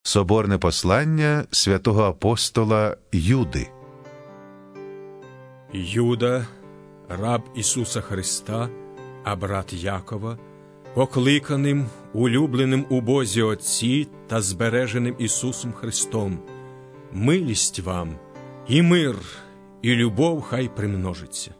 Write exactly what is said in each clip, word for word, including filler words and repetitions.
Соборне послання святого апостола Юди. Юда, раб Ісуса Христа, а брат Якова, покликаним, улюбленим у Бозі Отці та збереженим Ісусом Христом, милість вам, і мир, і любов хай примножиться.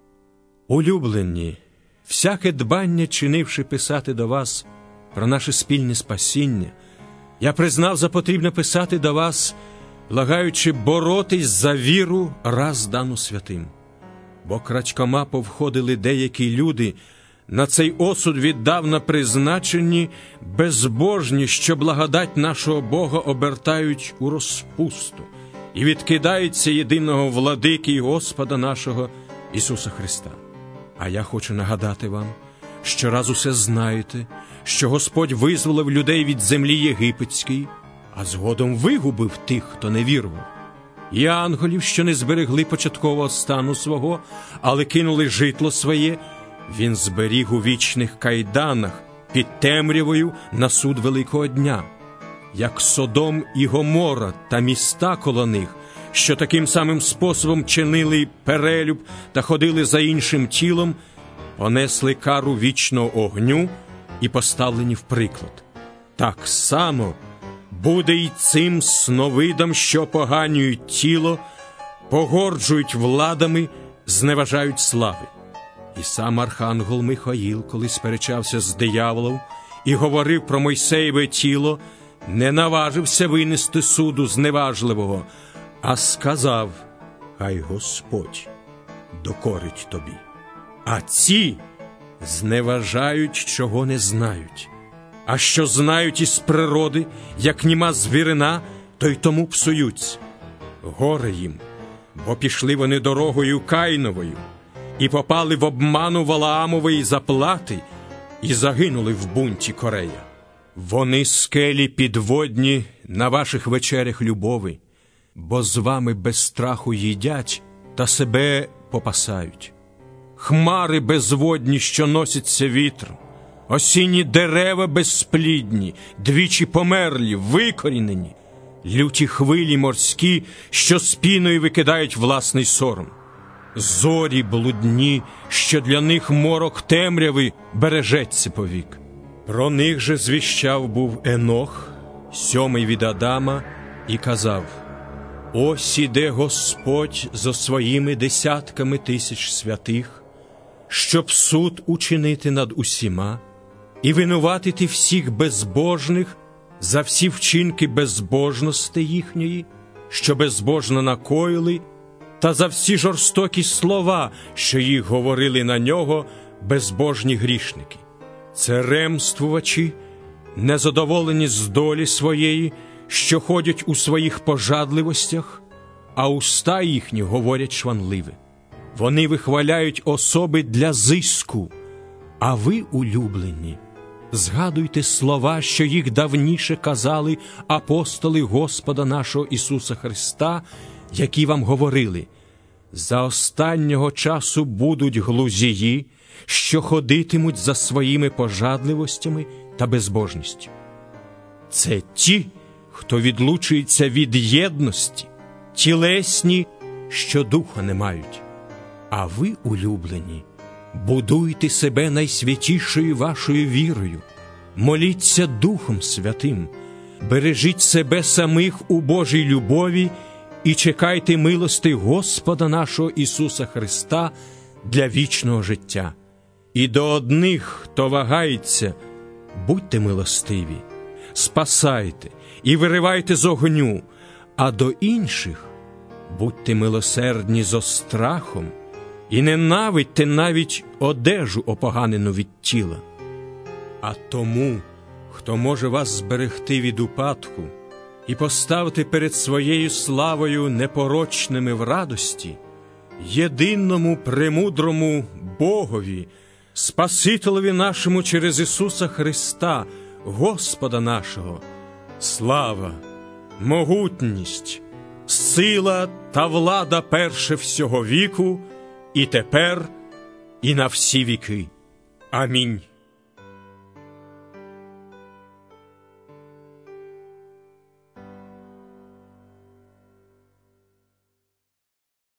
Улюблені, всяке дбання чинивши писати до вас про наше спільне спасіння, я признав за потрібне писати до вас, благаючи боротись за віру, раз дану святим. Бо крадькома повходили деякі люди, на цей осуд віддавна призначені, безбожні, що благодать нашого Бога обертають у розпусту і відкидаються єдиного владики і Господа нашого Ісуса Христа. А я хочу нагадати вам, що раз усе знаєте, що Господь визволив людей від землі єгипетської, а згодом вигубив тих, хто не вірував. І ангелів, що не зберегли початкового стану свого, але кинули житло своє, він зберіг у вічних кайданах під темрявою на суд великого дня. Як Содом і Гомора та міста коло них, що таким самим способом чинили перелюб та ходили за іншим тілом, понесли кару вічного огню і поставлені в приклад. Так само буде й цим сновидам, що поганюють тіло, погорджують владами, зневажають слави. І сам архангел Михаїл, коли сперечався з дияволом і говорив про Мойсеєве тіло, не наважився винести суду зневажливого, а сказав: «Хай Господь докорить тобі». А ці зневажають, чого не знають. А що знають із природи, як німа звірина, то й тому псуються. Горе їм, бо пішли вони дорогою Каїновою, і попали в обману Валаамової заплати, і загинули в бунті Корея. Вони скелі підводні на ваших вечерях любови, бо з вами без страху їдять та себе попасають. Хмари безводні, що носяться вітром, осінні дерева безсплідні, двічі померлі, викорінені, люті хвилі морські, що з піною викидають власний сором. Зорі блудні, що для них морок темряви бережеться повік. Про них же звіщав був Енох, сьомий від Адама, і казав: «Ось іде Господь зо своїми десятками тисяч святих, щоб суд учинити над усіма і винуватити всіх безбожних за всі вчинки безбожності їхньої, що безбожно накоїли, та за всі жорстокі слова, що їх говорили на нього безбожні грішники. Церемствувачі, незадоволені з долі своєї, що ходять у своїх пожадливостях, а уста їхні говорять шванливе. Вони вихваляють особи для зиску, а ви, улюблені, згадуйте слова, що їх давніше казали апостоли Господа нашого Ісуса Христа, які вам говорили: за останнього часу будуть глузії, що ходитимуть за своїми пожадливостями та безбожністю. Це ті, хто відлучується від єдності, тілесні, що духа не мають. А ви, улюблені, будуйте себе найсвятішою вашою вірою, моліться Духом Святим, бережіть себе самих у Божій любові і чекайте милости Господа нашого Ісуса Христа для вічного життя. І до одних, хто вагається, будьте милостиві, спасайте і виривайте з огню, а до інших будьте милосердні зо страхом і ненавидьте навіть одежу опоганену від тіла. А тому, хто може вас зберегти від упадку і поставити перед своєю славою непорочними в радості, єдиному премудрому Богові, Спасителеві нашому через Ісуса Христа, Господа нашого, слава, могутність, сила та влада перше всього віку, і тепер, і на всі віки. Амінь.